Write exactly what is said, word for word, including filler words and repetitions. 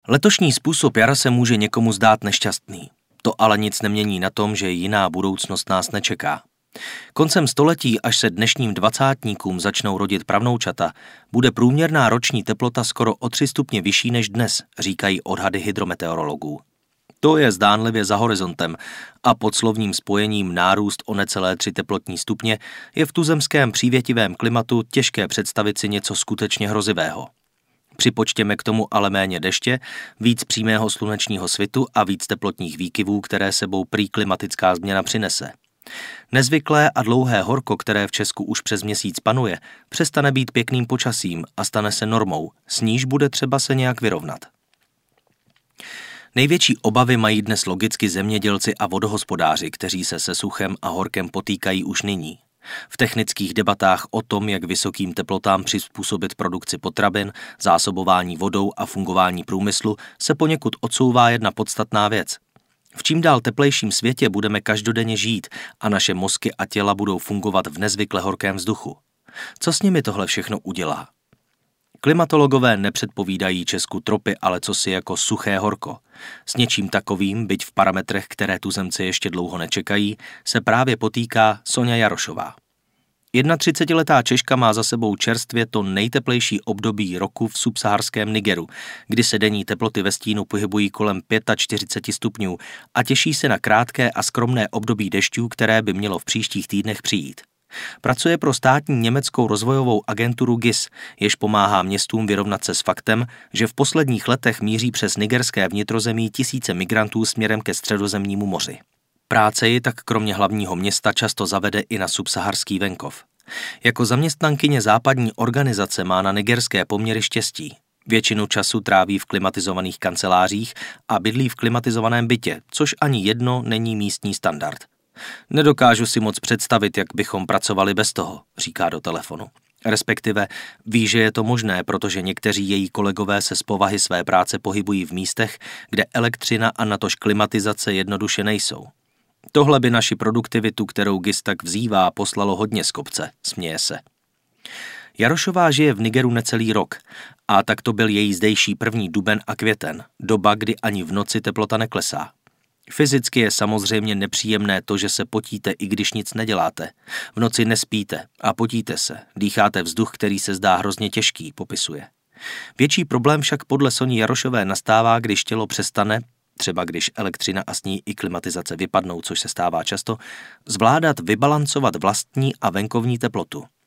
Letošní způsob jara se může někomu zdát nešťastný. To ale nic nemění na tom, že jiná budoucnost nás nečeká. Koncem století, až se dnešním dvacátníkům začnou rodit pravnoučata, bude průměrná roční teplota skoro o tři stupně vyšší než dnes, říkají odhady hydrometeorologů. To je zdánlivě za horizontem a pod slovním spojením nárůst o necelé tři teplotní stupně je v tuzemském přívětivém klimatu těžké představit si něco skutečně hrozivého. Připočtěme k tomu ale méně deště, víc přímého slunečního svitu a víc teplotních výkyvů, které sebou prý klimatická změna přinese. Nezvyklé a dlouhé horko, které v Česku už přes měsíc panuje, přestane být pěkným počasím a stane se normou, s níž bude třeba se nějak vyrovnat. Největší obavy mají dnes logicky zemědělci a vodohospodáři, kteří se se suchem a horkem potýkají už nyní. V technických debatách o tom, jak vysokým teplotám přizpůsobit produkci potravin, zásobování vodou a fungování průmyslu, se poněkud odsouvá jedna podstatná věc. V čím dál teplejším světě budeme každodenně žít a naše mozky a těla budou fungovat v nezvykle horkém vzduchu. Co s nimi tohle všechno udělá? Klimatologové nepředpovídají Česku tropy, ale cosi jako suché horko. S něčím takovým, byť v parametrech, které tuzemci ještě dlouho nečekají, se právě potýká Sonja Jarošová. třicetiletá Češka má za sebou čerstvě to nejteplejší období roku v subsaharském Nigeru, kdy se denní teploty ve stínu pohybují kolem čtyřicet pět stupňů a těší se na krátké a skromné období dešťů, které by mělo v příštích týdnech přijít. Pracuje pro státní německou rozvojovou agenturu G I S, jež pomáhá městům vyrovnat se s faktem, že v posledních letech míří přes nigerské vnitrozemí tisíce migrantů směrem ke Středozemnímu moři. Práce ji tak kromě hlavního města často zavede i na subsaharský venkov. Jako zaměstnankyně západní organizace má na nigerské poměry štěstí. Většinu času tráví v klimatizovaných kancelářích a bydlí v klimatizovaném bytě, což ani jedno není místní standard. Nedokážu si moc představit, jak bychom pracovali bez toho, říká do telefonu. Respektive ví, že je to možné, protože někteří její kolegové se z povahy své práce pohybují v místech, kde elektřina a natož klimatizace jednoduše nejsou. Tohle by naši produktivitu, kterou G I S tak vzývá, poslalo hodně z kopce, směje se. Jarošová žije v Nigeru necelý rok a tak to byl její zdejší první duben a květen, doba, kdy ani v noci teplota neklesá. Fyzicky je samozřejmě nepříjemné to, že se potíte, i když nic neděláte. V noci nespíte a potíte se, dýcháte vzduch, který se zdá hrozně těžký, popisuje. Větší problém však podle Soni Jarošové nastává, když tělo přestane, třeba když elektřina a s ní i klimatizace vypadnou, což se stává často, zvládat vybalancovat vlastní a venkovní teplotu.